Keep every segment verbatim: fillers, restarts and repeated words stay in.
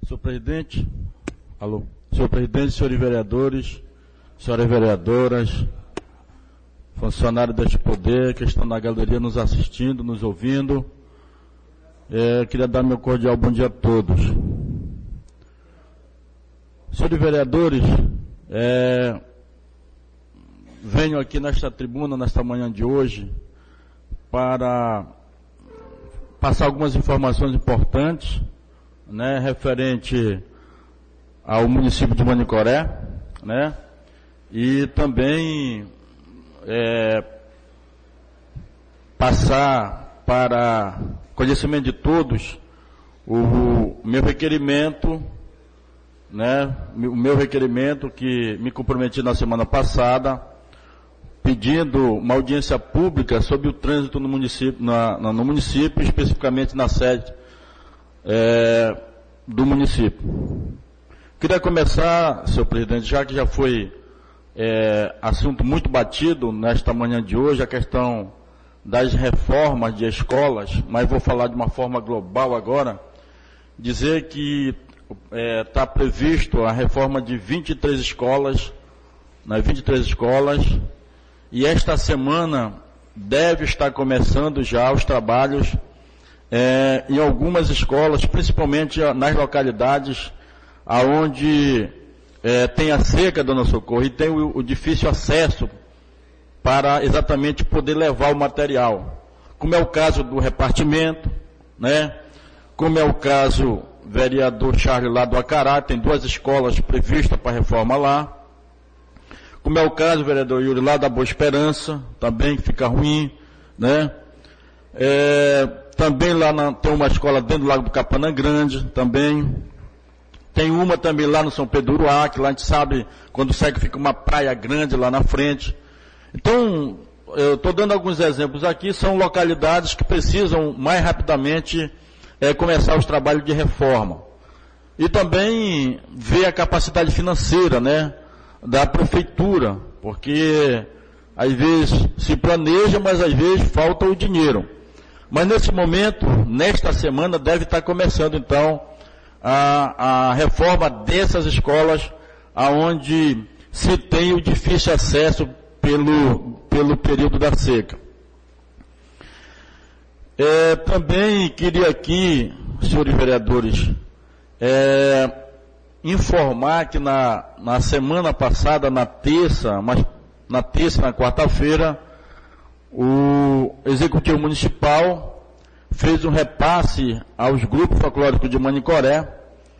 Senhor presidente, alô, senhor presidente, senhores vereadores, senhoras vereadoras, funcionários deste poder que estão na galeria nos assistindo, nos ouvindo, é, queria dar meu cordial bom dia a todos. Senhores vereadores, é, venho aqui nesta tribuna, nesta manhã de hoje, para passar algumas informações importantes, né, referente ao município de Manicoré, né, e também é, passar para conhecimento de todos o meu requerimento, né, o meu requerimento que me comprometi na semana passada, pedindo uma audiência pública sobre o trânsito no município, na, no município, especificamente na sede é, do município. Queria começar, senhor presidente, já que já foi é, assunto muito batido nesta manhã de hoje, a questão das reformas de escolas, mas vou falar de uma forma global agora, dizer que está é, previsto a reforma de vinte e três escolas, nas vinte e três escolas, e esta semana deve estar começando já os trabalhos é, em algumas escolas, principalmente nas localidades aonde é, tem a seca, dona Socorro, e tem o, o difícil acesso para exatamente poder levar o material. Como é o caso do repartimento, né? Como é o caso, vereador Charles lá do Acará, tem duas escolas previstas para reforma lá. Como é o caso, vereador Yuri, lá da Boa Esperança, também fica ruim, né? É, também lá na, tem uma escola dentro do Lago do Capanã Grande, também. Tem uma também lá no São Pedro do Uruá, que lá a gente sabe, quando segue fica uma praia grande lá na frente. Então, eu estou dando alguns exemplos aqui, são localidades que precisam mais rapidamente é, começar os trabalhos de reforma. E também ver a capacidade financeira, né, da prefeitura, porque às vezes se planeja, mas às vezes falta o dinheiro. Mas nesse momento, nesta semana, deve estar começando então a, a reforma dessas escolas, aonde se tem o difícil acesso pelo, pelo período da seca. É, também queria aqui, senhores vereadores, é, informar que na, na semana passada, na terça, mas na terça e na quarta-feira, o Executivo Municipal fez um repasse aos grupos folclóricos de Manicoré.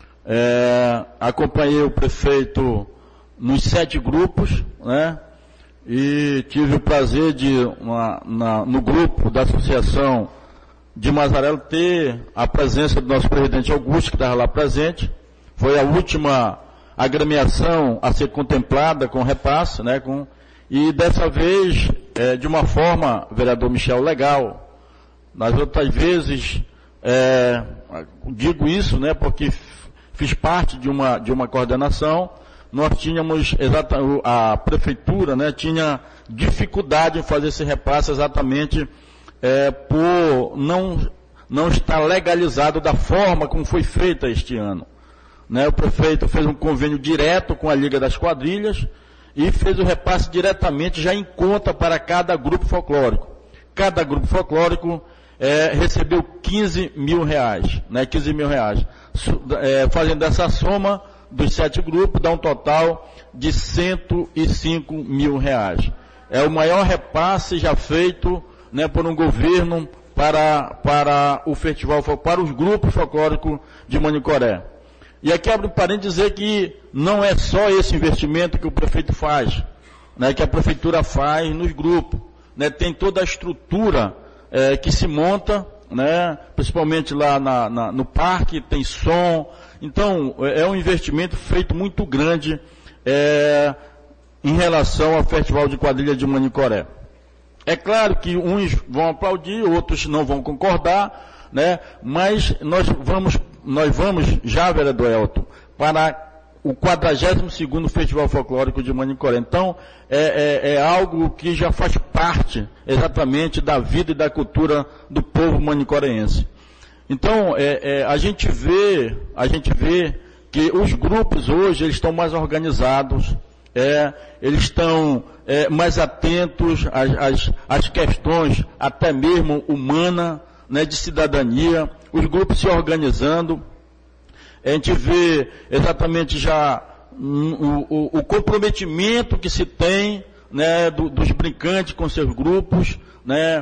É, acompanhei o prefeito nos sete grupos, né? E tive o prazer de, uma, na, no grupo da Associação de Mazarelo, ter a presença do nosso presidente Augusto, que estava lá presente. Foi a última agremiação a ser contemplada com repasse, né, com, e dessa vez, é, de uma forma, vereador Michel, legal. Nas outras vezes, é, digo isso, né, porque fiz parte de uma, de uma coordenação, nós tínhamos, exata, a prefeitura, né, tinha dificuldade em fazer esse repasse exatamente é, por não, não estar legalizado da forma como foi feita este ano. Né, o prefeito fez um convênio direto com a Liga das Quadrilhas e fez o repasse diretamente, já em conta para cada grupo folclórico. Cada grupo folclórico é, recebeu quinze mil reais, né, quinze mil reais. É, fazendo essa soma dos sete grupos, dá um total de cento e cinco mil reais. É o maior repasse já feito, né, por um governo para, para o festival, para os grupos folclóricos de Manicoré. E aqui abro um parênteses dizer que não é só esse investimento que o prefeito faz, né, que a prefeitura faz nos grupos, né, tem toda a estrutura é, que se monta, né, principalmente lá na, na, no parque, tem som. Então, é um investimento feito muito grande é, em relação ao Festival de Quadrilha de Manicoré. É claro que uns vão aplaudir, outros não vão concordar, né, mas nós vamos Nós vamos já, vereador Elton, para o quadragésimo segundo Festival Folclórico de Manicoré. Então, é, é, é algo que já faz parte exatamente da vida e da cultura do povo manicoreense. Então, é, é, a gente vê, a gente vê que os grupos hoje, eles estão mais organizados, é, eles estão é, mais atentos às, às, às questões, até mesmo humanas, né, de cidadania, os grupos se organizando. A gente vê exatamente já um, o, o comprometimento que se tem, né, do, dos brincantes com seus grupos, né,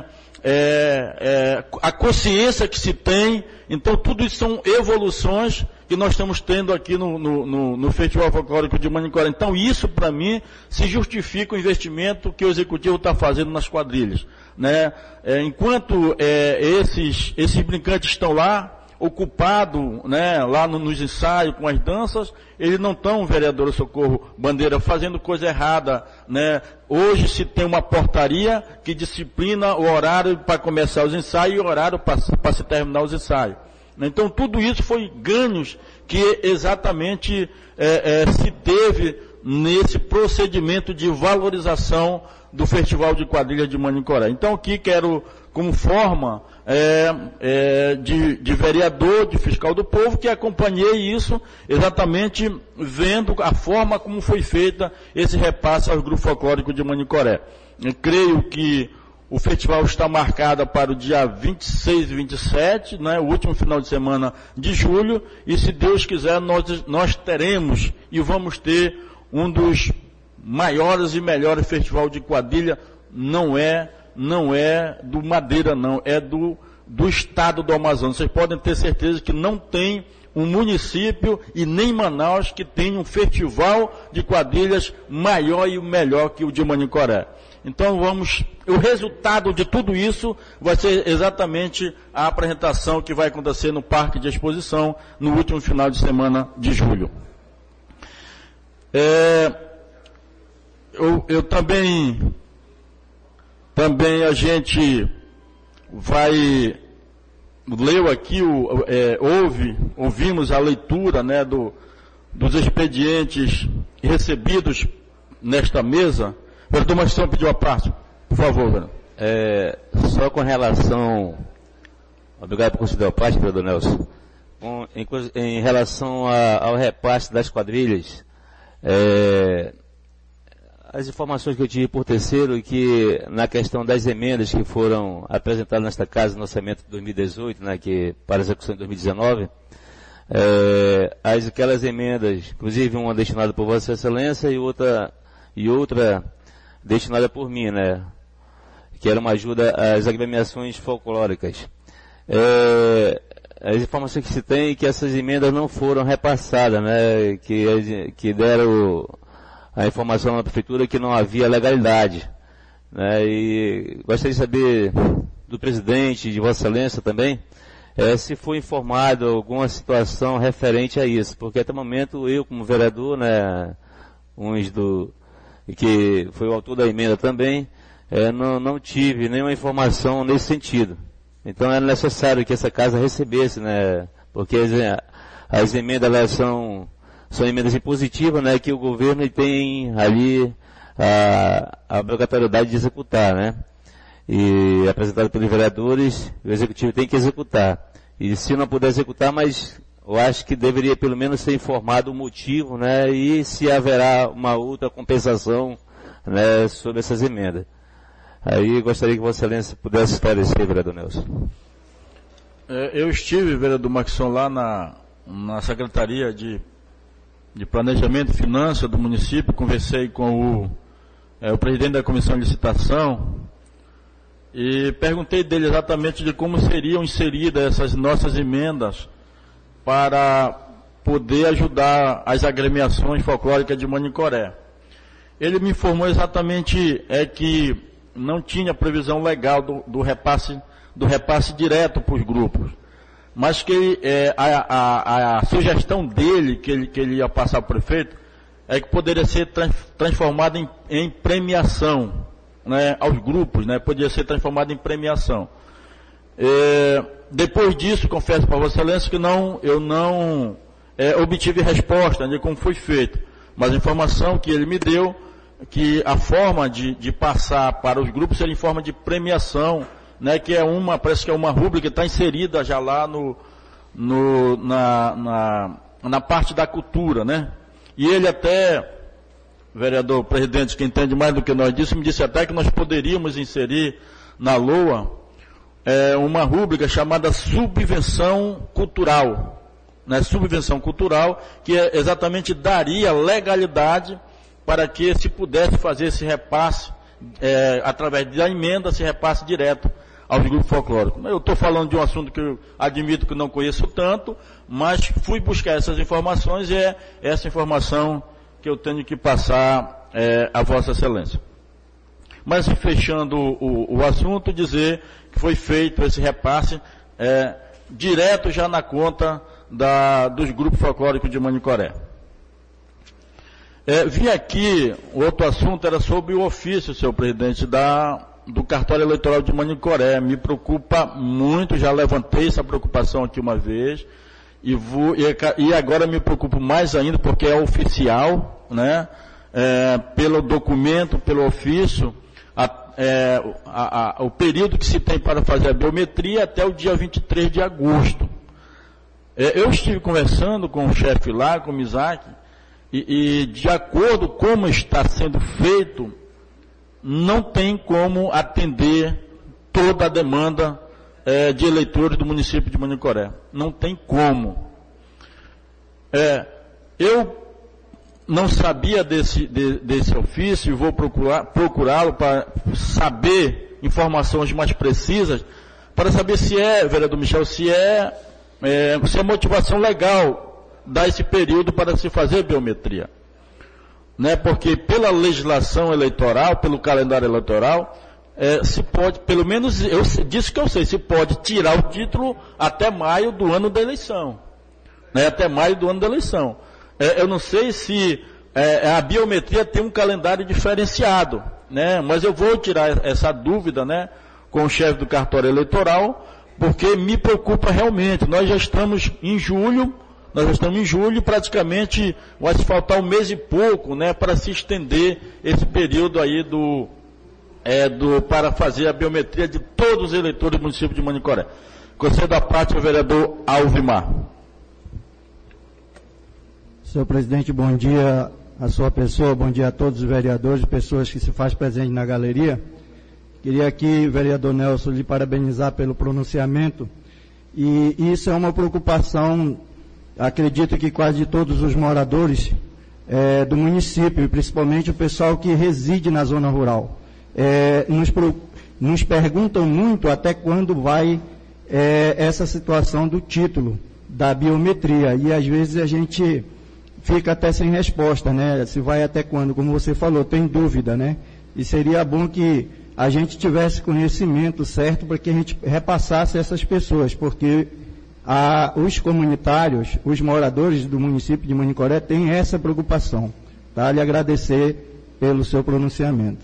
é, é, a consciência que se tem. Então tudo isso são evoluções que nós estamos tendo aqui no, no, no, no Festival Folclórico de Manicoré. Então isso, para mim, se justifica o investimento que o Executivo está fazendo nas quadrilhas, né? É, enquanto é, esses, esses brincantes estão lá, ocupado, né, lá no, nos ensaios com as danças, eles não estão, vereador Socorro Bandeira, fazendo coisa errada, né? Hoje se tem uma portaria que disciplina o horário para começar os ensaios e o horário para se terminar os ensaios. Então tudo isso foi ganhos que exatamente é, é, se teve nesse procedimento de valorização do Festival de Quadrilha de Manicoré. Então aqui quero, como forma é, é, de, de vereador, de fiscal do povo, que acompanhei isso exatamente vendo a forma como foi feita esse repasse aos grupos folclóricos de Manicoré. Eu creio que o festival está marcado para o dia vinte e seis e vinte e sete, né, o último final de semana de julho, e se Deus quiser nós, nós teremos e vamos ter um dos maiores e melhores festivais de quadrilha. Não é, não é do Madeira não, é do, do estado do Amazonas. Vocês podem ter certeza que não tem um município e nem Manaus que tenha um festival de quadrilhas maior e melhor que o de Manicoré. Então vamos, o resultado de tudo isso vai ser exatamente a apresentação que vai acontecer no Parque de Exposição no último final de semana de julho. É, eu, eu também, também a gente vai, leu aqui, o, é, ouve, ouvimos a leitura, né, do, dos expedientes recebidos nesta mesa. O vereador Marcião pediu a parte, por favor, vereador. É, só com relação, obrigado por conceder a parte, vereador Nelson, com, em, em relação a, ao repasse das quadrilhas, é, as informações que eu tive por terceiro, que na questão das emendas que foram apresentadas nesta casa no orçamento de dois mil e dezoito, né, que para execução em dois mil e dezenove, é, as, aquelas emendas, inclusive uma destinada por Vossa Excelência e outra, e outra destinada por mim, né, que era uma ajuda às agremiações folclóricas. É, as informações que se tem é que essas emendas não foram repassadas, né, que, que deram a informação na prefeitura que não havia legalidade, né, e gostaria de saber do presidente, de Vossa Excelência também, é, se foi informado alguma situação referente a isso, porque até o momento eu, como vereador, né, uns do, que foi o autor da emenda também, é, não, não tive nenhuma informação nesse sentido. Então era necessário que essa casa recebesse, né, porque as, as emendas elas são, são emendas impositivas, né, que o governo tem ali a, a obrigatoriedade de executar, né, e apresentado pelos vereadores, o executivo tem que executar. E se não puder executar, mas eu acho que deveria pelo menos ser informado o motivo, né, e se haverá uma outra compensação, né, sobre essas emendas. Aí gostaria que Vossa Excelência pudesse esclarecer, vereador Nelson. É, eu estive, vereador Maxson, lá na, na Secretaria de, de Planejamento e Finanças do município, conversei com o, é, o presidente da Comissão de Licitação e perguntei dele exatamente de como seriam inseridas essas nossas emendas para poder ajudar as agremiações folclóricas de Manicoré. Ele me informou exatamente é, que não tinha previsão legal do, do, repasse, do repasse direto para os grupos, mas que é, a, a, a sugestão dele, que ele, que ele ia passar para o prefeito, é que poderia ser trans, transformado em, em premiação, né, aos grupos, né, poderia ser transformado em premiação. É, depois disso, confesso para Vossa Excelência que não, eu não é, obtive resposta de como foi feito, mas a informação que ele me deu, que a forma de, de passar para os grupos seria em forma de premiação, né, que é uma, parece que é uma rúbrica que está inserida já lá no, no, na, na, na parte da cultura, né? E ele até, vereador presidente, que entende mais do que nós disse, me disse até que nós poderíamos inserir na LOA é, uma rúbrica chamada subvenção cultural, né? Subvenção cultural, que é, exatamente daria legalidade para que se pudesse fazer esse repasse, é, através da emenda, se repasse direto aos grupos folclóricos. Eu estou falando de um assunto que eu admito que não conheço tanto, mas fui buscar essas informações e é essa informação que eu tenho que passar é, a Vossa Excelência. Mas, fechando o, o assunto, dizer que foi feito esse repasse é, direto já na conta da, dos grupos folclóricos de Manicoré. É, vim aqui, o outro assunto era sobre o ofício, senhor presidente, da, do cartório eleitoral de Manicoré. Me preocupa muito, já levantei essa preocupação aqui uma vez, e, vou, e, e agora me preocupo mais ainda, porque é oficial, né, é, pelo documento, pelo ofício, a, é, a, a, o período que se tem para fazer a biometria até o dia vinte e três de agosto. É, eu estive conversando com o chefe lá, com o Isaac, E, e de acordo com como está sendo feito, não tem como atender toda a demanda é, de eleitores do município de Manicoré. Não tem como. É, eu não sabia desse, de, desse ofício e vou procurar, procurá-lo para saber informações mais precisas, para saber se é, vereador Michel, se é, é, se é motivação legal dar esse período para se fazer biometria, né? Porque pela legislação eleitoral, pelo calendário eleitoral, é, se pode, pelo menos, eu disse que eu sei, se pode tirar o título até maio do ano da eleição, né? Até maio do ano da eleição. É, eu não sei se é, a biometria tem um calendário diferenciado, né? Mas eu vou tirar essa dúvida, né, com o chefe do cartório eleitoral, porque me preocupa realmente. Nós já estamos em julho, Nós já estamos em julho, praticamente vai se faltar um mês e pouco, né, para se estender esse período aí do, é, do, para fazer a biometria de todos os eleitores do município de Manicoré. Conselho da parte, o vereador Alvimar. Senhor presidente, bom dia a sua pessoa, bom dia a todos os vereadores, pessoas que se faz presente na galeria. Queria aqui, vereador Nelson, lhe parabenizar pelo pronunciamento, e isso é uma preocupação, acredito que quase de todos os moradores é, do município, principalmente o pessoal que reside na zona rural. É, nos, nos perguntam muito até quando vai é, essa situação do título, da biometria, e às vezes a gente fica até sem resposta, né? Se vai até quando, como você falou, tem dúvida, né? E seria bom que a gente tivesse conhecimento certo para que a gente repassasse essas pessoas, porque a, os comunitários, os moradores do município de Manicoré têm essa preocupação. Tá? Lhe agradecer pelo seu pronunciamento.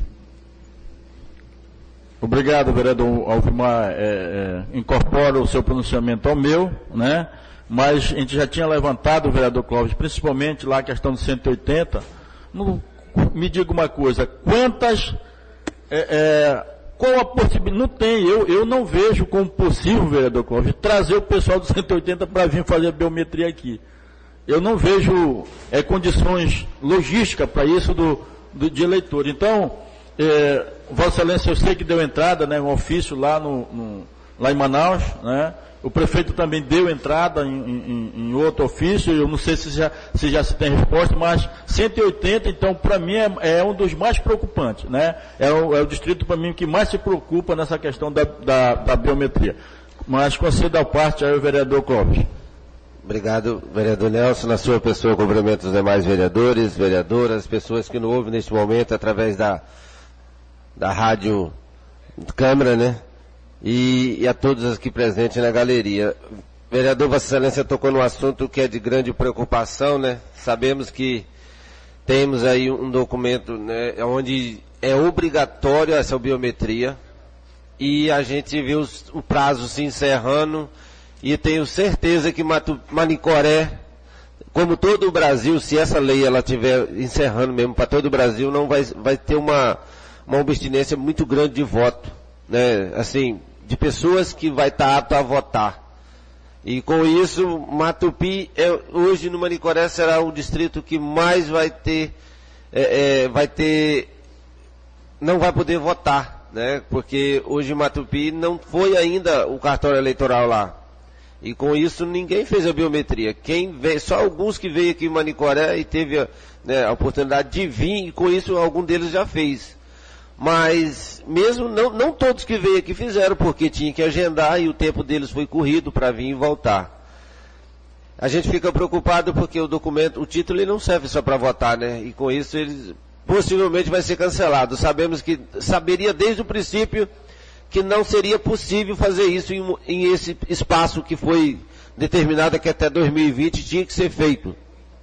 Obrigado, vereador Alvimar. É, é, incorpora o seu pronunciamento ao meu, né? Mas a gente já tinha levantado, vereador Clóvis, principalmente lá a questão do cento e oitenta. No, me diga uma coisa, quantas... É, é, qual a possibilidade? Não tem, eu, eu não vejo como possível, vereador Clóvis, trazer o pessoal do cento e oitenta para vir fazer a biometria aqui. Eu não vejo é, condições logísticas para isso do, do, de eleitor. Então, é, Vossa Excelência, eu sei que deu entrada, né, um ofício lá, no, no, lá em Manaus, né? O prefeito também deu entrada em, em, em outro ofício, eu não sei se já, se já se tem resposta, mas cento e oitenta, então, para mim, é, é um dos mais preocupantes, né? É o, é o distrito, para mim, que mais se preocupa nessa questão da, da, da biometria. Mas, concedo à parte, aí o vereador Clóvis. Obrigado, vereador Nelson. Na sua pessoa, cumprimento os demais vereadores, vereadoras, pessoas que nos ouvem neste momento através da, da rádio câmara, né? E, e a todos aqui presentes na galeria. Vereador, Vossa Excelência tocou num assunto que é de grande preocupação, né? Sabemos que temos aí um documento, né, onde é obrigatório essa biometria, e a gente viu os, o prazo se encerrando, e tenho certeza que Manicoré, como todo o Brasil, se essa lei ela estiver encerrando mesmo para todo o Brasil, não vai, vai ter uma, uma abstinência muito grande de voto, né? Assim, de pessoas que vai estar apto a votar. E com isso, Matupi, é, hoje no Manicoré, será o distrito que mais vai ter, é, é, vai ter, não vai poder votar, né? Porque hoje Matupi não foi ainda o cartório eleitoral lá. E com isso ninguém fez a biometria. Quem veio, só alguns que veio aqui em Manicoré e teve a, né, a oportunidade de vir, e com isso algum deles já fez. Mas mesmo não, não todos que veio aqui fizeram, porque tinha que agendar e o tempo deles foi corrido para vir e voltar. A gente fica preocupado porque o documento, o título ele não serve só para votar, né? E com isso ele possivelmente vai ser cancelado. Sabemos que, saberia desde o princípio que não seria possível fazer isso em, em esse espaço que foi determinado que até dois mil e vinte tinha que ser feito.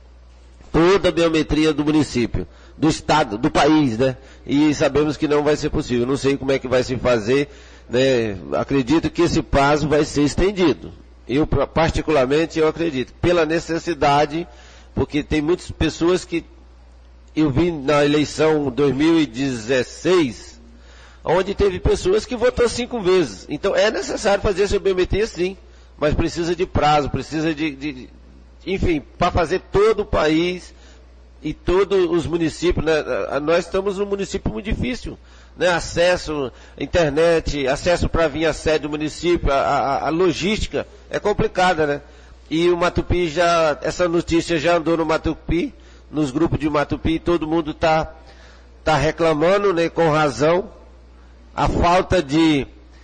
Toda a biometria do município, do estado, do país, né? E sabemos que não vai ser possível. Não sei como é que vai se fazer, né? Acredito que esse prazo vai ser estendido. Eu, particularmente, eu acredito. Pela necessidade, porque tem muitas pessoas que eu vi na eleição dois mil e dezesseis, onde teve pessoas que votou cinco vezes. Então é necessário fazer essa biometria sim, mas precisa de prazo, precisa de, de enfim, para fazer todo o país e todos os municípios, né? Nós estamos num município muito difícil, né? Acesso à internet, acesso para vir à sede do município, a, a, a logística é complicada, né? E o Matupi já, essa notícia já andou no Matupi, nos grupos de Matupi, todo mundo está tá reclamando, né? Com razão, a falta de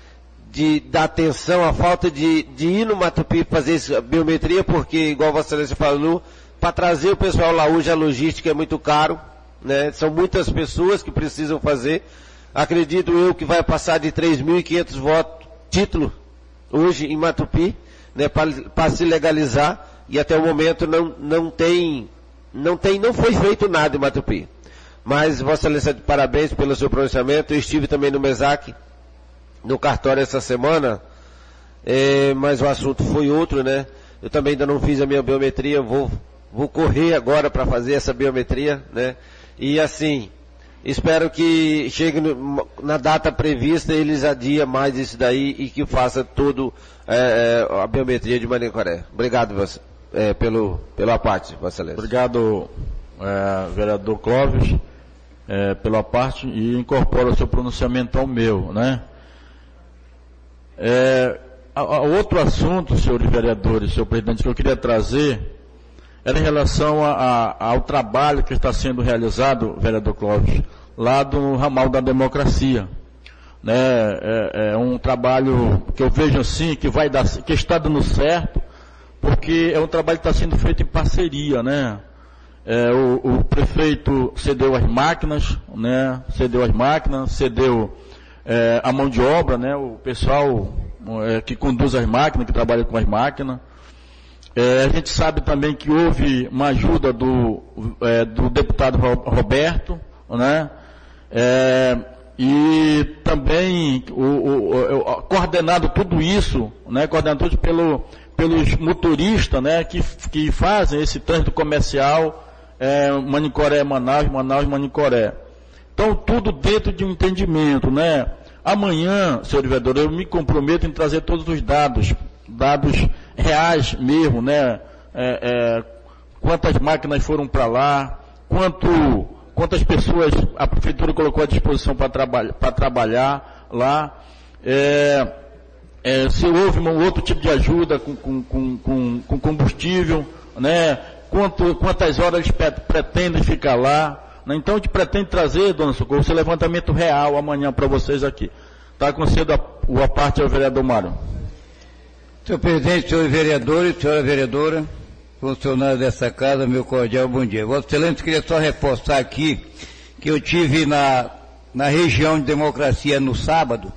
de dar atenção, a falta de, de ir no Matupi fazer a biometria, porque, igual Vossa Excelência falou, para trazer o pessoal lá hoje a logística é muito caro, né? São muitas pessoas que precisam fazer. Acredito eu que vai passar de três mil e quinhentos votos, título, hoje em Matupi, né? Para se legalizar, e até o momento não, não tem, não tem, não foi feito nada em Matupi. Mas, Vossa Excelência, parabéns pelo seu pronunciamento. Eu estive também no MESAC, no cartório essa semana, é, mas o assunto foi outro, né? Eu também ainda não fiz a minha biometria, vou, vou correr agora para fazer essa biometria, né? E assim, espero que chegue no, na data prevista, eles adiem mais isso daí e que faça todo é, a biometria de Manicoré. Obrigado, você, é, pelo, pela parte, Vossa Excelência. Obrigado, é, vereador Clóvis, é, pela parte, e incorpora o seu pronunciamento ao meu, né? É, a, a outro assunto, senhores vereadores, senhor presidente, que eu queria trazer era em relação a, a, ao trabalho que está sendo realizado, vereador Clóvis, lá do ramal da democracia. Né? É, é um trabalho que eu vejo assim, que vai dar, que está dando certo, porque é um trabalho que está sendo feito em parceria, né? É, o, o prefeito cedeu as máquinas, né? Cedeu as máquinas, cedeu É, a mão de obra, né, o pessoal é, que conduz as máquinas, que trabalha com as máquinas. É, a gente sabe também que houve uma ajuda do, é, do deputado Roberto, né, é, e também o, o, o, coordenado tudo isso, né, coordenado tudo pelo, pelos motoristas, né, que, que fazem esse trânsito comercial, é, Manicoré, Manaus, Manaus, Manicoré. Então, tudo dentro de um entendimento, né? Amanhã, senhor vereador, eu me comprometo em trazer todos os dados, dados reais mesmo, né? É, é, quantas máquinas foram para lá, quanto, quantas pessoas a prefeitura colocou à disposição para traba para trabalhar lá, é, é, se houve um outro tipo de ajuda com, com, com, com combustível, né? Quanto, quantas horas eles pretendem ficar lá. Então a gente pretende trazer, dona Socorro, esse levantamento real amanhã para vocês aqui. Está concedo a, a parte ao vereador Mário. Senhor presidente, senhores vereadores, senhora vereadora, funcionários dessa casa, meu cordial bom dia. Vossa Excelência, queria só reforçar aqui que eu tive na, na região de democracia no sábado,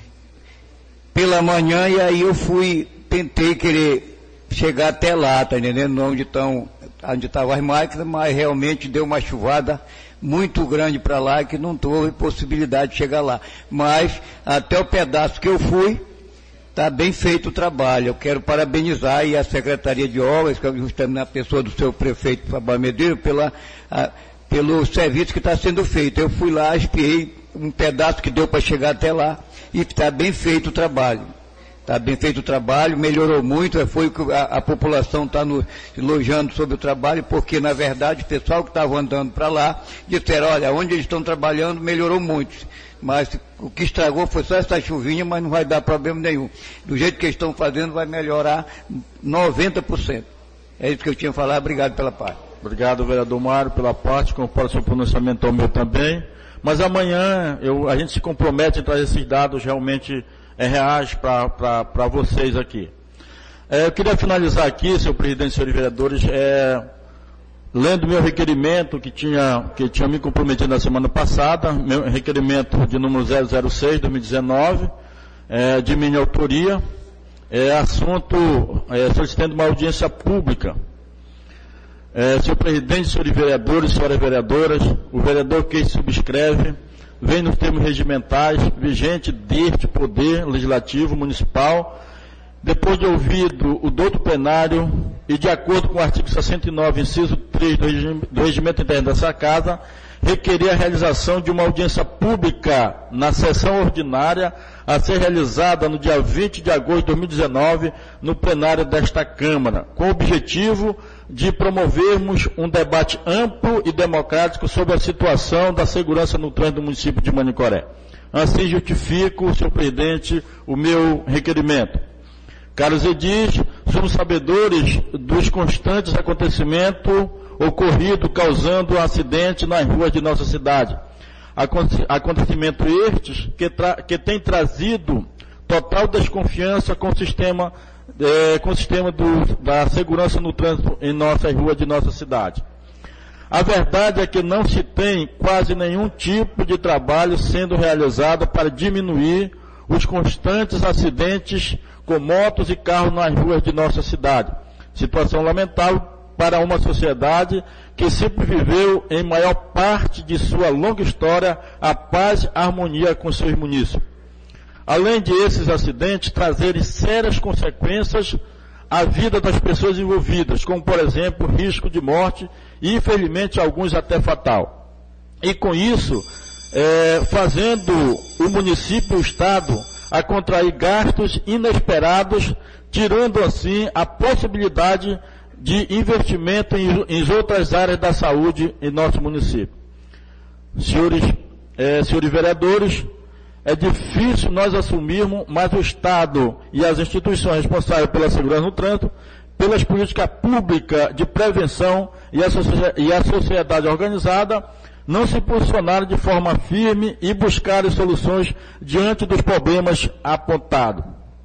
pela manhã, e aí eu fui, tentei querer chegar até lá, tá entendendo? Onde estão... onde estavam as máquinas, mas realmente deu uma chuvada muito grande para lá, que não houve possibilidade de chegar lá. Mas, até o pedaço que eu fui, está bem feito o trabalho. Eu quero parabenizar e a Secretaria de Obras, que é justamente a pessoa do seu prefeito Fabio Medeiros, pela, a, pelo serviço que está sendo feito. Eu fui lá, espiei um pedaço que deu para chegar até lá, e está bem feito o trabalho. Está bem feito o trabalho, melhorou muito, foi o que a, a população está elogiando sobre o trabalho, porque, na verdade, o pessoal que estava andando para lá, disseram, olha, onde eles estão trabalhando, melhorou muito. Mas o que estragou foi só essa chuvinha, mas não vai dar problema nenhum. Do jeito que eles estão fazendo, vai melhorar noventa por cento. É isso que eu tinha a falar, obrigado pela parte. Obrigado, vereador Mário, pela parte, conforme o seu pronunciamento ao meu também. Mas amanhã eu, a gente se compromete em trazer esses dados realmente é, reais para vocês aqui. É, eu queria finalizar aqui, senhor presidente, senhores vereadores, é, lendo meu requerimento que tinha, que tinha me comprometido na semana passada, meu requerimento de número zero zero seis de dois mil e dezenove, é, de minha autoria, é, assunto é, solicitando uma audiência pública. É, senhor presidente, senhores vereadores, senhoras vereadoras, o vereador que subscreve vem nos termos regimentais vigente deste Poder Legislativo Municipal, depois de ouvido o douto plenário e de acordo com o artigo sessenta e nove, inciso três do, regime, do Regimento Interno dessa Casa, requerer a realização de uma audiência pública na sessão ordinária a ser realizada no dia vinte de agosto de dois mil e dezenove no plenário desta Câmara, com o objetivo de promovermos um debate amplo e democrático sobre a situação da segurança no trânsito do município de Manicoré. Assim justifico, senhor presidente, o meu requerimento. Caros edis, somos sabedores dos constantes acontecimentos ocorridos causando acidente nas ruas de nossa cidade. Acontecimentos estes que, tra que têm trazido total desconfiança com o sistema, é, com o sistema do, da segurança no trânsito em nossas ruas de nossa cidade. A verdade é que não se tem quase nenhum tipo de trabalho sendo realizado para diminuir os constantes acidentes com motos e carros nas ruas de nossa cidade. Situação lamentável para uma sociedade que sempre viveu, em maior parte de sua longa história, a paz e a harmonia com seus munícipes. Além de esses acidentes trazerem sérias consequências à vida das pessoas envolvidas, como, por exemplo, risco de morte e, infelizmente, alguns até fatal. E com isso, é, fazendo o município e o Estado a contrair gastos inesperados, tirando assim a possibilidade de investimento em, em outras áreas da saúde em nosso município. Senhores, é, senhores vereadores, é difícil nós assumirmos, mas o Estado e as instituições responsáveis pela segurança no trânsito, pelas políticas públicas de prevenção e a, e a sociedade organizada, não se posicionaram de forma firme e buscaram soluções diante dos problemas apontados.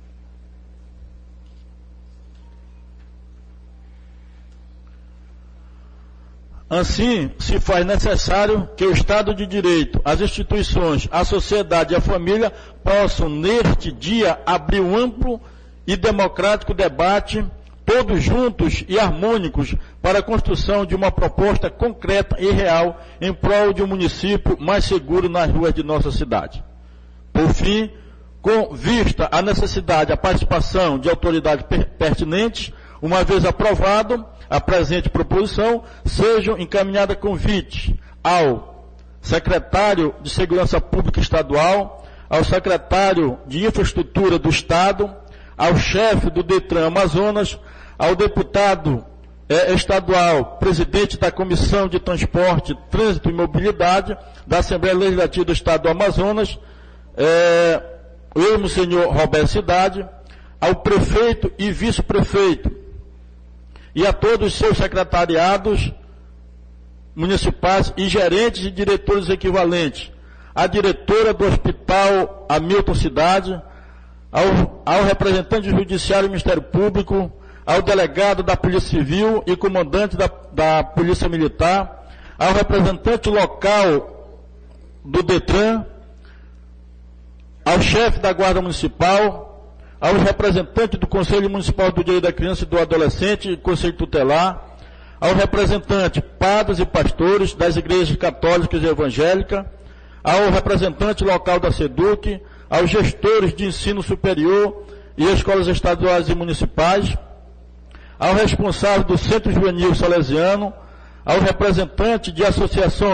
Assim, se faz necessário que o Estado de Direito, as instituições, a sociedade e a família possam, neste dia, abrir um amplo e democrático debate, todos juntos e harmônicos, para a construção de uma proposta concreta e real em prol de um município mais seguro nas ruas de nossa cidade. Por fim, com vista à necessidade da participação de autoridades pertinentes, uma vez aprovado a presente proposição, sejam encaminhadas convites ao secretário de Segurança Pública Estadual, ao secretário de Infraestrutura do Estado, ao chefe do Detran Amazonas, ao deputado eh, estadual, presidente da Comissão de Transporte, Trânsito e Mobilidade da Assembleia Legislativa do Estado do Amazonas, eh, eu, senhor Roberto Cidade, ao prefeito e vice-prefeito, e a todos os seus secretariados municipais e gerentes e diretores equivalentes, a diretora do Hospital Hamilton Cidade, ao, ao representante judiciário do Ministério Público, ao delegado da Polícia Civil e comandante da, da Polícia Militar, ao representante local do Detran, ao chefe da Guarda Municipal, aos representantes do Conselho Municipal do Direito da Criança e do Adolescente e Conselho Tutelar, aos representantes padres e pastores das igrejas católicas e evangélicas, ao representante local da SEDUC, aos gestores de ensino superior e escolas estaduais e municipais, ao responsável do Centro Juvenil Salesiano, ao representante de associações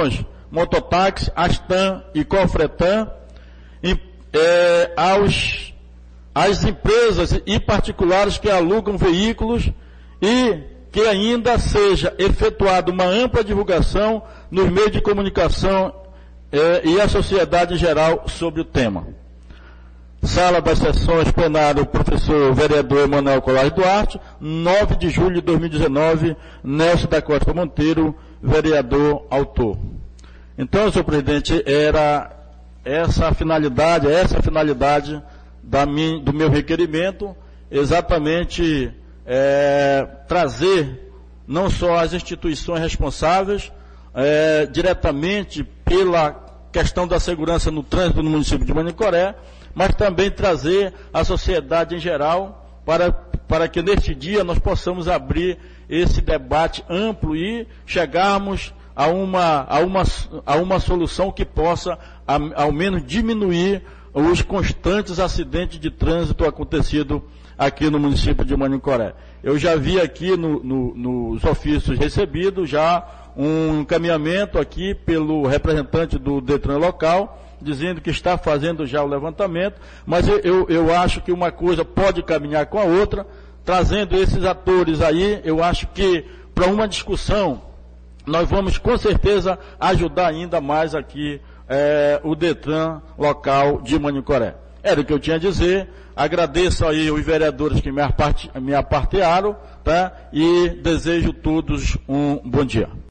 mototáxi, Astan e Cofretan, em, é, aos, às empresas e particulares que alugam veículos e que ainda seja efetuada uma ampla divulgação nos meios de comunicação é, e a sociedade em geral sobre o tema. Sala das Sessões, plenário, professor vereador Emanuel Colares Duarte, nove de julho de dois mil e dezenove, Nelson da Costa Monteiro, vereador autor. Então, senhor presidente, era essa a finalidade, essa a finalidade da minha, do meu requerimento, exatamente é, trazer não só as instituições responsáveis, é, diretamente pela questão da segurança no trânsito no município de Manicoré, mas também trazer a sociedade em geral para, para que neste dia nós possamos abrir esse debate amplo e chegarmos a uma, a uma, a uma solução que possa, a, ao menos, diminuir os constantes acidentes de trânsito acontecidos aqui no município de Manicoré. Eu já vi aqui no, no, nos ofícios recebidos já um encaminhamento aqui pelo representante do Detran local, dizendo que está fazendo já o levantamento, mas eu, eu, eu acho que uma coisa pode caminhar com a outra, trazendo esses atores aí, eu acho que para uma discussão, nós vamos com certeza ajudar ainda mais aqui é, o Detran local de Manicoré. Era o que eu tinha a dizer, agradeço aí os vereadores que me, aparte, me apartearam, tá? E desejo a todos um bom dia.